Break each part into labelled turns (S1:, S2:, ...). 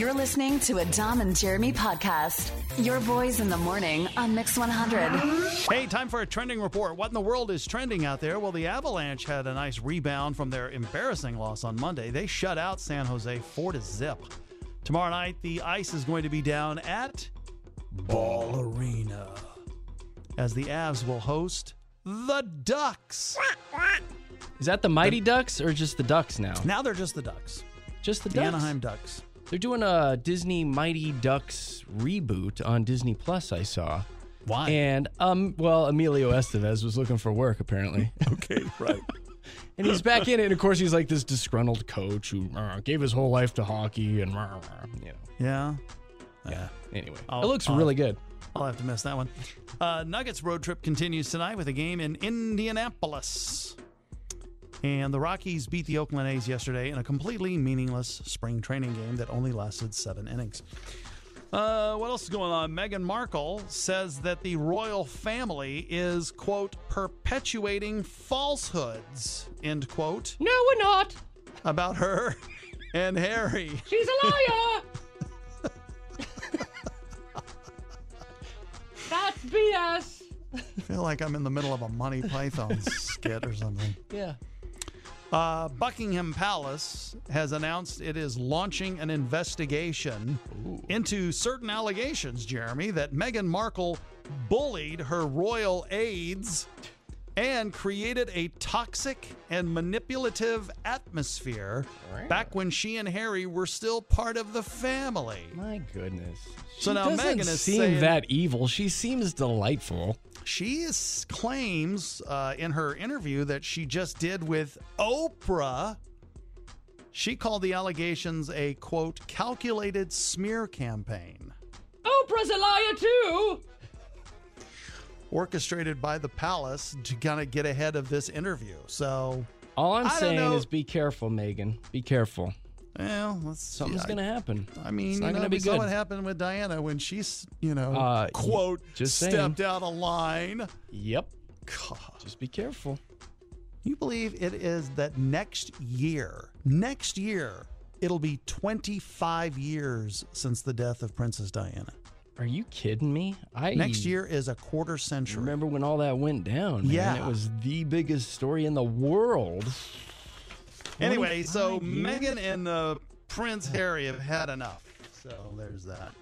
S1: You're listening to a Dom and Jeremy podcast. Your boys in the morning on Mix 100.
S2: Hey, time for a trending report. What in the world is trending out there? Well, the Avalanche had a nice rebound from their embarrassing loss on Monday. They shut out San Jose 4-0. Tomorrow night, the ice is going to be down at Ball Arena as the Avs will host the Ducks.
S3: Is that the Mighty Ducks or just the Ducks now?
S2: Now they're just the Ducks.
S3: Just the
S2: The
S3: Ducks?
S2: Anaheim Ducks.
S3: They're doing a Disney Mighty Ducks reboot on Disney Plus, I saw.
S2: Why?
S3: And, well, Emilio Estevez was looking for work, apparently.
S2: Okay, right.
S3: And he's back in it, and of course he's like this disgruntled coach who gave his whole life to hockey and,
S2: Yeah.
S3: Yeah. Anyway,
S2: I'll-
S3: it looks really good.
S2: I'll have to miss that one. Nuggets road trip continues tonight with a game in Indianapolis. And the Rockies beat the Oakland A's yesterday in a completely meaningless spring training game that only lasted 7 innings. What else is going on? Meghan Markle says that the royal family is, quote, perpetuating falsehoods, end quote,
S3: No, we're not.
S2: about her and Harry.
S3: She's a liar. That's BS.
S2: I feel like I'm in the middle of a Monty Python skit or something.
S3: Yeah.
S2: Buckingham Palace has announced it is launching an investigation into certain allegations, Jeremy, that Meghan Markle bullied her royal aides and created a toxic and manipulative atmosphere back when she and Harry were still part of the family.
S3: My goodness.
S2: So
S3: She
S2: now
S3: doesn't
S2: Meghan is
S3: seem
S2: saying-
S3: that evil. She seems delightful.
S2: She claims in her interview that she just did with Oprah, she called the allegations a, quote, calculated smear campaign.
S3: Oprah's a liar too.
S2: Orchestrated by the palace to kind of get ahead of this interview. So,
S3: All I'm
S2: I don't
S3: saying
S2: know.
S3: is be careful, Megan. Be careful.
S2: well,
S3: Something's going to happen.
S2: I mean,
S3: it's not going to
S2: we
S3: be
S2: saw
S3: good.
S2: what happened with Diana when she's, quote,
S3: just saying.
S2: stepped out of line.
S3: Yep.
S2: God.
S3: Just be careful.
S2: You believe it is that next year, it'll be 25 years since the death of Princess Diana.
S3: Are you kidding me?
S2: Next year is a quarter century.
S3: Remember when all that went down, man?
S2: Yeah.
S3: It was the biggest story in the world.
S2: Anyway, so
S3: 25 years?
S2: Meghan and Prince Harry have had enough. So there's that.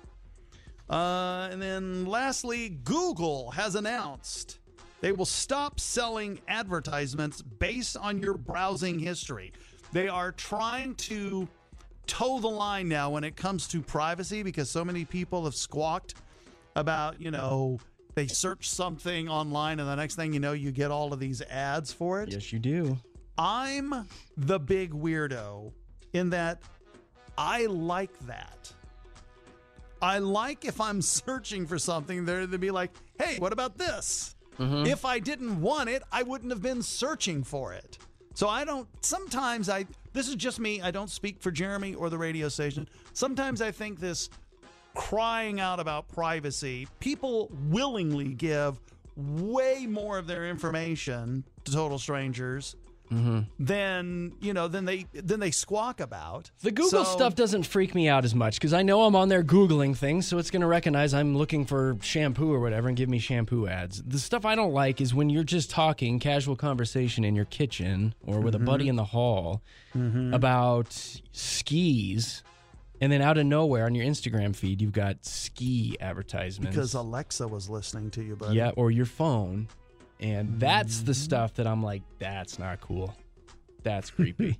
S2: And then lastly, Google has announced they will stop selling advertisements based on your browsing history. They are trying to toe the line now when it comes to privacy because so many people have squawked about, they search something online and the next thing you know, you get all of these ads for it.
S3: Yes, you do.
S2: I'm the big weirdo in that I like that. I like if I'm searching for something there to be like, hey, what about this? If I didn't want it, I wouldn't have been searching for it. So this is just me. I don't speak for Jeremy or the radio station. Sometimes I think this crying out about privacy, people willingly give way more of their information to total strangers than they squawk about.
S3: The Google stuff doesn't freak me out as much because I know I'm on there Googling things, so it's going to recognize I'm looking for shampoo or whatever and give me shampoo ads. The stuff I don't like is when you're just talking casual conversation in your kitchen or with a buddy in the hall about skis, and then out of nowhere on your Instagram feed, you've got ski advertisements.
S2: Because Alexa was listening to you, buddy.
S3: Yeah, or your phone. And that's the stuff that I'm like, that's not cool. That's creepy.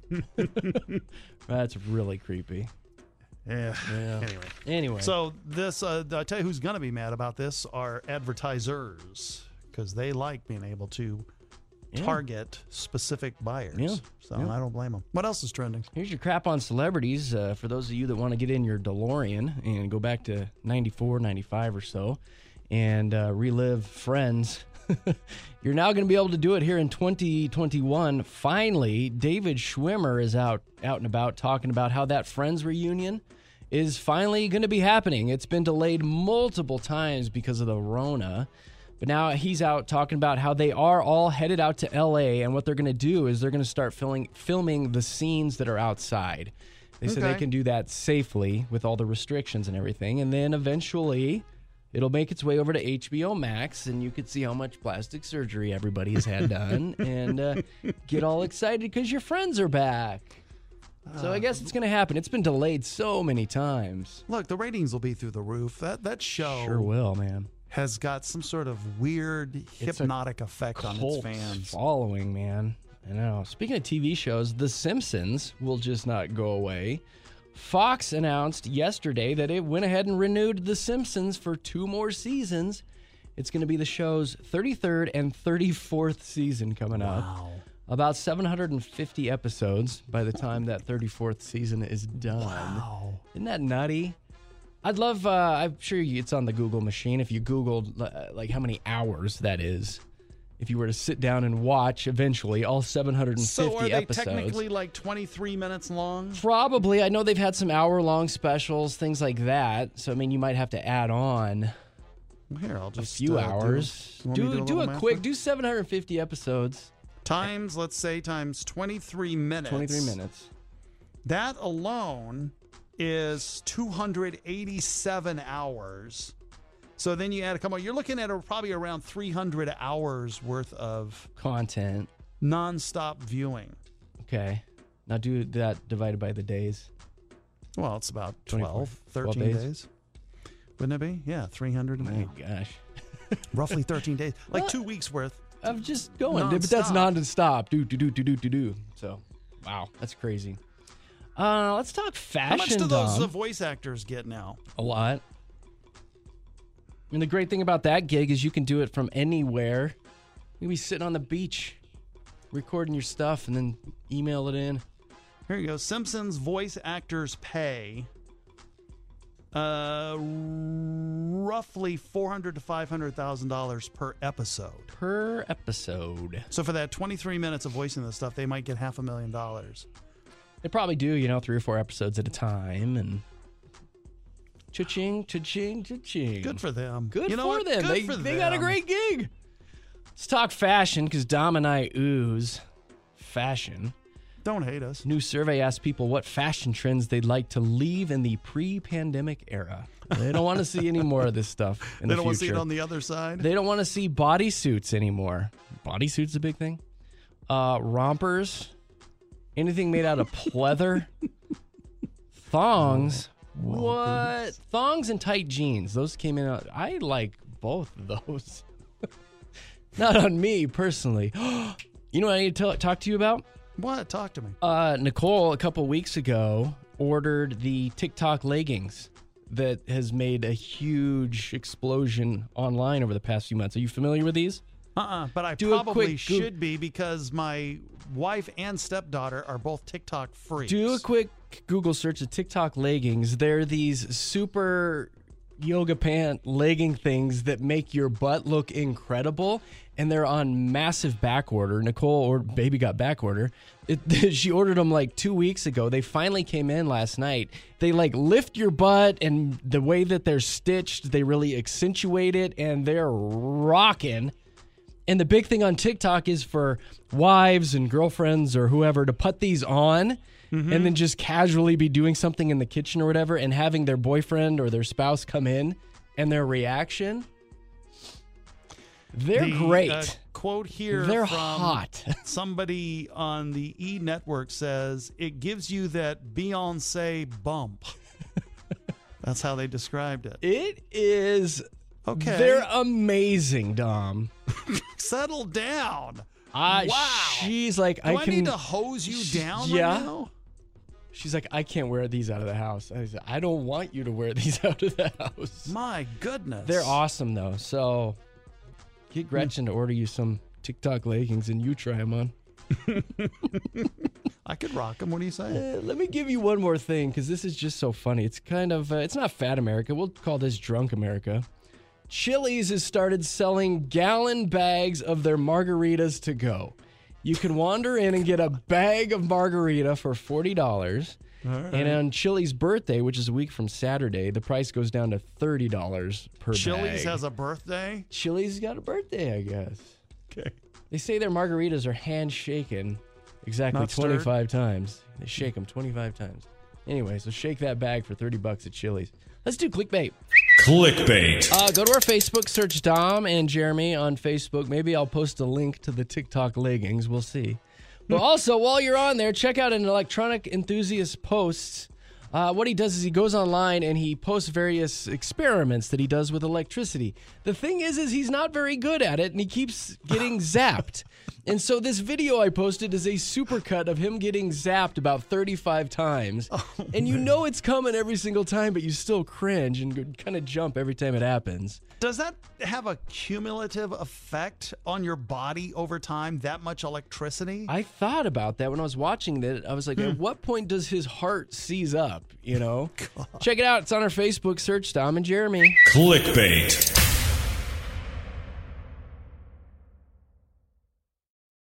S3: That's really creepy.
S2: Yeah.
S3: Anyway.
S2: So this, I'll tell you who's going to be mad about this are advertisers because they like being able to target specific buyers.
S3: Yeah.
S2: So I don't blame them. What else is trending?
S3: Here's your crap on celebrities. For those of you that want to get in your DeLorean and go back to 94, 95 or so and relive Friends, you're now going to be able to do it here in 2021. Finally, David Schwimmer is out and about talking about how that Friends reunion is finally going to be happening. It's been delayed multiple times because of the Rona. But now he's out talking about how they are all headed out to L.A., and what they're going to do is they're going to start filming the scenes that are outside. They said they
S2: Okay.
S3: can do that safely with all the restrictions and everything. And then eventually it'll make its way over to HBO Max, and you could see how much plastic surgery everybody has had done and get all excited because your friends are back. So I guess it's going to happen. It's been delayed so many times.
S2: Look, the ratings will be through the roof. That show
S3: Sure will, man.
S2: has got some sort of weird
S3: It's a
S2: hypnotic effect on its
S3: Cult
S2: fans.
S3: following, man. I know. Speaking of TV shows, The Simpsons will just not go away. Fox announced yesterday that it went ahead and renewed The Simpsons for 2 more seasons. It's going to be the show's 33rd and 34th season coming up.
S2: Wow.
S3: About 750 episodes by the time that 34th season is done.
S2: Wow.
S3: Isn't that nutty? I'd love, I'm sure it's on the Google machine if you Googled like how many hours that is. If you were to sit down and watch eventually all 750
S2: So are they
S3: episodes.
S2: technically like 23 minutes long?
S3: Probably. I know they've had some hour-long specials, things like that. So, I mean, you might have to add on
S2: Here, I'll
S3: a
S2: just
S3: few hours.
S2: You want me to
S3: Do
S2: little
S3: a
S2: math
S3: quick,
S2: there?
S3: do 750 episodes.
S2: Times, let's say, times 23 minutes.
S3: 23 minutes.
S2: That alone is 287 hours. So then you add a couple. You're looking at probably around 300 hours worth of
S3: Content.
S2: nonstop viewing.
S3: Okay. Now do that divided by the days.
S2: Well, it's about
S3: 24,
S2: 13
S3: 12
S2: days. Wouldn't it be? Yeah, 300
S3: My gosh.
S2: roughly 13 days. Like
S3: What?
S2: 2 weeks worth.
S3: I'm just going, but that's
S2: Non-stop.
S3: non-stop. Do. So, wow, that's crazy. Let's talk fashion.
S2: How much do those
S3: Dom.
S2: voice actors get now?
S3: A lot. And the great thing about that gig is you can do it from anywhere. You can be sitting on the beach, recording your stuff, and then email it in.
S2: Here you go. Simpsons voice actors pay roughly $400,000 to $500,000 per episode.
S3: Per episode.
S2: So for that 23 minutes of voicing this stuff, they might get $500,000.
S3: They probably do, 3 or 4 episodes at a time, and cha-ching, cha-ching, cha-ching.
S2: Good for them.
S3: Good
S2: You know
S3: for
S2: what?
S3: them.
S2: Good
S3: They
S2: for
S3: got a
S2: them.
S3: great gig. Let's talk fashion, because Dom and I ooze fashion.
S2: Don't hate us.
S3: New survey asked people what fashion trends they'd like to leave in the pre-pandemic era. They don't want to see any more of this stuff in
S2: They
S3: the
S2: don't want to see
S3: future.
S2: it on the other side.
S3: They don't want to see bodysuits anymore. Bodysuits a big thing. Rompers, anything made out of pleather, thongs. What? Thongs and tight jeans. Those came in. I like both of those. Not on me personally. You know what I need to talk to you about?
S2: What? Talk to me.
S3: Nicole, a couple weeks ago, ordered the TikTok leggings that has made a huge explosion online over the past few months. Are you familiar with these?
S2: But I
S3: Do a
S2: probably
S3: quick
S2: should be because my wife and stepdaughter are both TikTok freaks.
S3: Do a quick Google search of TikTok leggings. They're these super yoga pant legging things that make your butt look incredible, and they're on massive back order. Nicole or baby got back order. She ordered them like 2 weeks ago. They finally came in last night. They like lift your butt, and the way that they're stitched, they really accentuate it, and they're rocking. And the big thing on TikTok is for wives and girlfriends or whoever to put these on and then just casually be doing something in the kitchen or whatever and having their boyfriend or their spouse come in and their reaction. They're
S2: The,
S3: great.
S2: Quote here
S3: They're
S2: from
S3: hot.
S2: somebody on the E! Network says, it gives you that Beyonce bump. That's how they described it.
S3: It is.
S2: Okay.
S3: They're amazing, Dom.
S2: Settle down.
S3: Wow. She's like,
S2: Do
S3: I
S2: I
S3: can.
S2: need to hose you down
S3: Yeah.
S2: right now?
S3: She's like, I can't wear these out of the house. I said, I don't want you to wear these out of the house.
S2: My goodness.
S3: They're awesome, though. So get Gretchen to order you some TikTok leggings and you try them on.
S2: I could rock them. What do you say?
S3: Let me give you one more thing, because this is just so funny. It's kind of, it's not Fat America. We'll call this Drunk America. Chili's has started selling gallon bags of their margaritas to go. You can wander in and get a bag of margarita for $40. And on Chili's birthday, which is a week from Saturday, the price goes down to $30 per
S2: Chili's
S3: bag.
S2: has a birthday?
S3: Chili's got a birthday, I guess.
S2: Okay.
S3: They say their margaritas are handshaken exactly
S2: Not stirred?
S3: 25 times. They shake them 25 times. Anyway, so shake that bag for $30 at Chili's. Let's do clickbait.
S4: Clickbait.
S3: Go to our Facebook, search Dom and Jeremy on Facebook. Maybe I'll post a link to the TikTok leggings. We'll see. But also, while you're on there, check out an electronic enthusiast posts. What he does is he goes online and he posts various experiments that he does with electricity. The thing is he's not very good at it, and he keeps getting zapped. And so this video I posted is a supercut of him getting zapped about 35 times. And you know it's coming every single time, but you still cringe and kind of jump every time it happens.
S2: Does that have a cumulative effect on your body over time, that much electricity?
S3: I thought about that when I was watching that. I was like, at what point does his heart seize up, you know? Check it out. It's on our Facebook. Search Dom and Jeremy.
S4: Clickbait.